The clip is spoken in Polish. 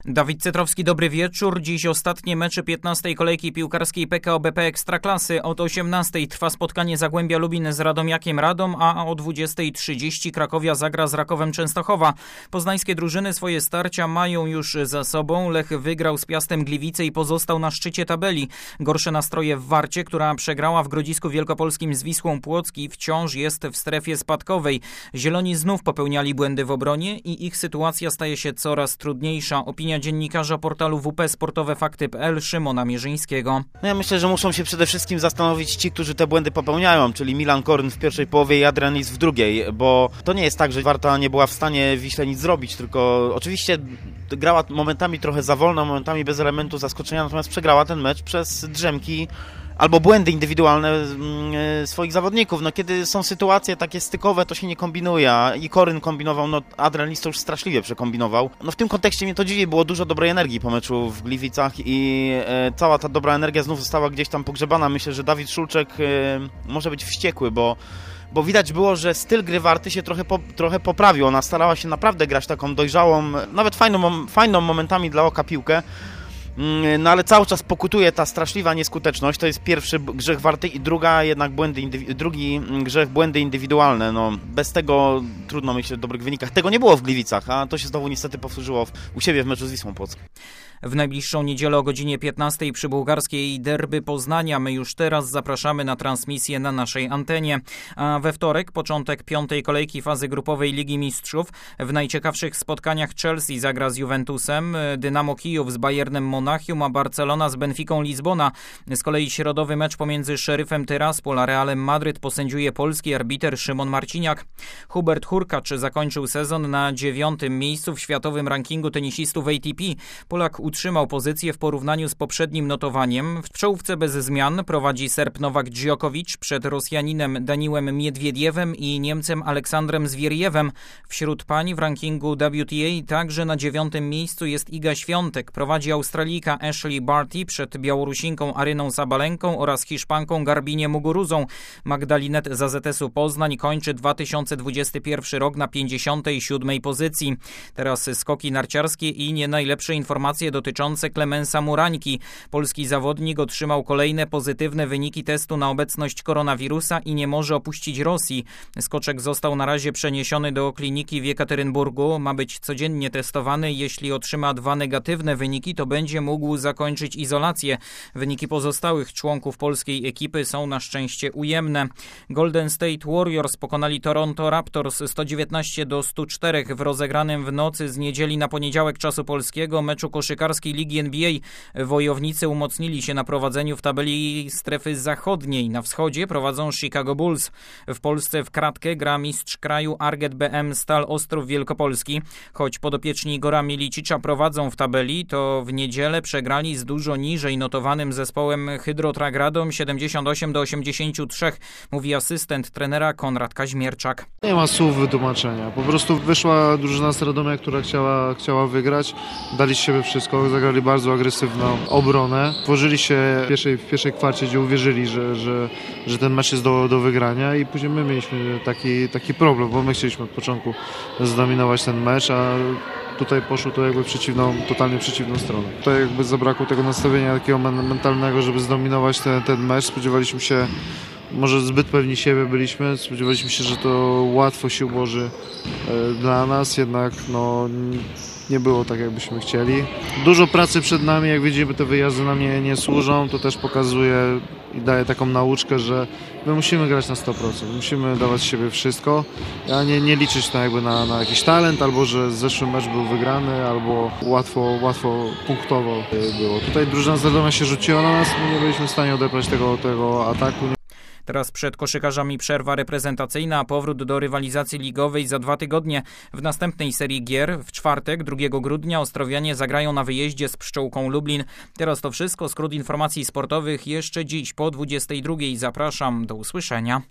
Dawid Cetrowski, dobry wieczór. Dziś ostatnie mecze 15. kolejki piłkarskiej PKO BP Ekstraklasy. Od 18:00 trwa spotkanie Zagłębia Lubin z Radomiakiem Radom, a o 20:30 Krakowia zagra z Rakowem Częstochowa. Poznańskie drużyny swoje starcia mają już za sobą. Lech wygrał z Piastem Gliwice i pozostał na szczycie tabeli. Gorsze nastroje w Warcie, która przegrała w Grodzisku Wielkopolskim z Wisłą Płocki, wciąż jest w strefie spadkowej. Zieloni znów popełniali błędy w obronie i ich sytuacja staje się coraz trudniejsza. Opinia dziennikarza portalu WP Sportowe Fakty.pl Szymona Mierzyńskiego. Ja myślę, że muszą się przede wszystkim zastanowić ci, którzy te błędy popełniają, czyli Milan Korn w pierwszej połowie i Adrian Lis w drugiej, bo to nie jest tak, że Warta nie była w stanie Wiśle nic zrobić, tylko oczywiście grała momentami trochę za wolno, momentami bez elementu zaskoczenia, natomiast przegrała ten mecz przez drzemki albo błędy indywidualne swoich zawodników. No, kiedy są sytuacje takie stykowe, to się nie kombinuje. I Koryn kombinował, Adrian Lis to już straszliwie przekombinował. W tym kontekście mnie to dziwi, było dużo dobrej energii po meczu w Gliwicach i cała ta dobra energia znów została gdzieś tam pogrzebana. Myślę, że Dawid Szulczek może być wściekły, bo widać było, że styl gry Warty się trochę poprawił. Ona starała się naprawdę grać taką dojrzałą, nawet fajną momentami dla oka piłkę. No ale cały czas pokutuje ta straszliwa nieskuteczność. To jest pierwszy grzech Warty i drugi grzech błędy indywidualne. No, bez tego trudno myśleć o dobrych wynikach. Tego nie było w Gliwicach, a to się znowu niestety powtórzyło u siebie w meczu z Wisłą Płock. W najbliższą niedzielę o godzinie 15:00 przy bułgarskiej derby Poznania my już teraz zapraszamy na transmisję na naszej antenie. A we wtorek początek 5. kolejki fazy grupowej Ligi Mistrzów. W najciekawszych spotkaniach Chelsea zagra z Juventusem, Dynamo Kijów z Bayernem Monachium, a Barcelona z Benficą Lizbona. Z kolei środowy mecz pomiędzy Sheriffem Tiraspol a Realem Madryt posędziuje polski arbiter Szymon Marciniak. Hubert Hurkacz zakończył sezon na 9. miejscu w światowym rankingu tenisistów ATP. Polak utrzymał pozycję w porównaniu z poprzednim notowaniem. W czołówce bez zmian prowadzi Serb Nowak Djokovic przed Rosjaninem Daniłem Miedwiediewem i Niemcem Aleksandrem Zwierjewem. Wśród pań w rankingu WTA także na 9. miejscu jest Iga Świątek. Prowadzi Australijka Ashley Barty przed Białorusinką Aryną Sabalenką oraz Hiszpanką Garbinie Muguruzą. Magdalinet z AZS-u Poznań kończy 2021 rok na 57. pozycji. Teraz skoki narciarskie i nie najlepsze informacje dotyczące Klemensa Murańki. Polski zawodnik otrzymał kolejne pozytywne wyniki testu na obecność koronawirusa i nie może opuścić Rosji. Skoczek został na razie przeniesiony do kliniki w Jekaterynburgu. Ma być codziennie testowany. Jeśli otrzyma 2 negatywne wyniki, to będzie mógł zakończyć izolację. Wyniki pozostałych członków polskiej ekipy są na szczęście ujemne. Golden State Warriors pokonali Toronto Raptors 119-104 w rozegranym w nocy z niedzieli na poniedziałek czasu polskiego meczu koszykarskiej Ligi NBA. Wojownicy umocnili się na prowadzeniu w tabeli strefy zachodniej. Na wschodzie prowadzą Chicago Bulls. W Polsce w kratkę gra mistrz kraju Arget BM Stal Ostrów Wielkopolski. Choć podopieczni Igora Milicicza prowadzą w tabeli, to w niedzielę przegrali z dużo niżej notowanym zespołem Hydrotrak Radom 78-83, mówi asystent trenera Konrad Kaźmierczak. Nie ma słów wytłumaczenia. Po prostu wyszła drużyna z Radomia, która chciała wygrać. Dali z siebie wszystko, zagrali bardzo agresywną obronę. Tworzyli się w pierwszej kwarcie, gdzie uwierzyli, że ten mecz jest do wygrania i później my mieliśmy taki problem, bo my chcieliśmy od początku zdominować ten mecz, a tutaj poszło to jakby totalnie przeciwną stronę. Tutaj jakby zabrakło tego nastawienia takiego mentalnego, żeby zdominować ten mecz. Spodziewaliśmy się, może zbyt pewni siebie byliśmy, spodziewaliśmy się, że to łatwo się ułoży dla nas, jednak nie było tak, jakbyśmy chcieli. Dużo pracy przed nami, jak widzimy, te wyjazdy nam nie służą. To też pokazuje i daje taką nauczkę, że my musimy grać na 100%. Musimy dawać z siebie wszystko, a nie liczyć na jakiś talent, albo że zeszły mecz był wygrany, albo łatwo punktowo było. Tutaj drużyna z Radomia się rzuciła na nas, my nie byliśmy w stanie odebrać tego ataku. Teraz przed koszykarzami przerwa reprezentacyjna, a powrót do rywalizacji ligowej za 2 tygodnie. W następnej serii gier w czwartek, 2 grudnia, Ostrowianie zagrają na wyjeździe z Pszczółką Lublin. Teraz to wszystko. Skrót informacji sportowych jeszcze dziś po 22:00. Zapraszam, do usłyszenia.